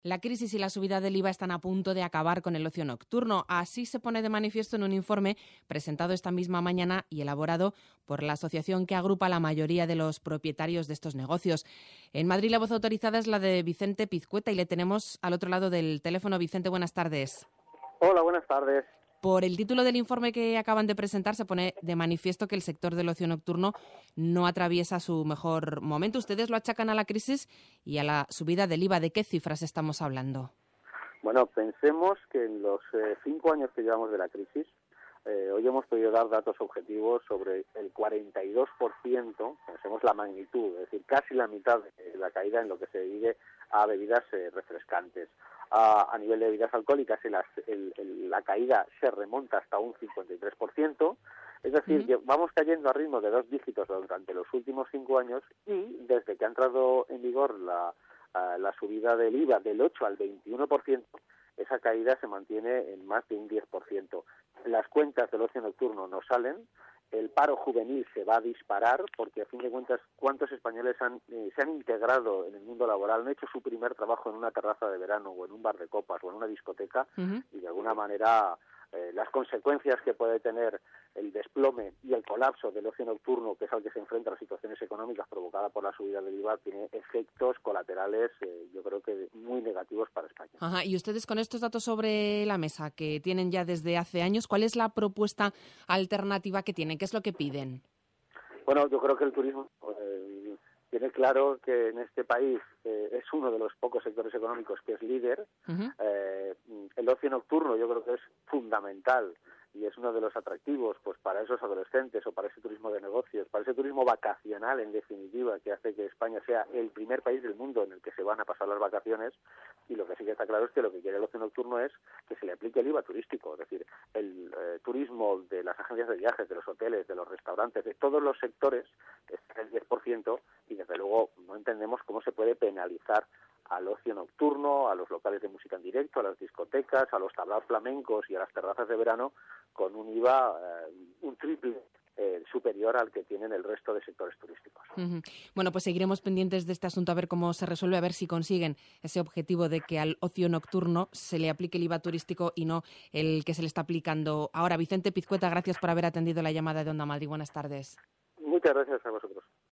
La crisis y la subida del IVA están a punto de acabar con el ocio nocturno. Así se pone de manifiesto en un informe presentado esta misma mañana y elaborado por la asociación que agrupa a la mayoría de los propietarios de estos negocios. En Madrid la voz autorizada es la de Vicente Pizcueta y le tenemos al otro lado del teléfono. Vicente, buenas tardes. Hola, buenas tardes. Por el título del informe que acaban de presentar se pone de manifiesto que el sector del ocio nocturno no atraviesa su mejor momento. Ustedes lo achacan a la crisis y a la subida del IVA. ¿De qué cifras estamos hablando? Bueno, pensemos que en los 5 años que llevamos de la crisis, hoy hemos podido dar datos objetivos sobre el 42%, pensemos la magnitud, es decir, casi la mitad de la caída en lo que se dedique a bebidas refrescantes. A nivel de bebidas alcohólicas, la caída se remonta hasta un 53%, es decir, que vamos cayendo a ritmo de 2 dígitos durante los últimos 5 años y desde que ha entrado en vigor la subida del IVA del 8 al 21%, esa caída se mantiene en más de un 10%. Las cuentas del ocio nocturno no salen, el paro juvenil se va a disparar porque, a fin de cuentas, ¿cuántos españoles se han integrado en el mundo laboral, han hecho su primer trabajo en una terraza de verano o en un bar de copas o en una discoteca y, de alguna manera, las consecuencias que puede tener el desplome y el colapso del ocio nocturno, que es al que se enfrenta a las situaciones económicas provocadas por la subida del IVA, tiene efectos colaterales, yo creo que muy negativos para España. Ajá. Y ustedes, con estos datos sobre la mesa que tienen ya desde hace años, ¿cuál es la propuesta alternativa que tienen? ¿Qué es lo que piden? Bueno, yo creo que el turismo tiene claro que en este país es uno de los pocos sectores económicos que es líder. El ocio nocturno yo creo que es fundamental y es uno de los atractivos pues para esos adolescentes o para ese turismo de negocios, para ese turismo vacacional, en definitiva, que hace que España sea el primer país del mundo en el que se van a pasar las vacaciones. Y lo que sí que está claro es que lo que quiere el ocio nocturno es que se le aplique el IVA turístico, es decir, el turismo de las agencias de viajes, de los hoteles, de los restaurantes, de todos los sectores, está el 10%, y desde luego no entendemos cómo se puede penalizar al ocio nocturno, a los locales de música en directo, a las discotecas, a los tablaos flamencos y a las terrazas de verano con un IVA un triple superior al que tienen el resto de sectores turísticos. Bueno, pues seguiremos pendientes de este asunto a ver cómo se resuelve, a ver si consiguen ese objetivo de que al ocio nocturno se le aplique el IVA turístico y no el que se le está aplicando ahora. Vicente Pizcueta, gracias por haber atendido la llamada de Onda Madrid. Buenas tardes. Muchas gracias a vosotros.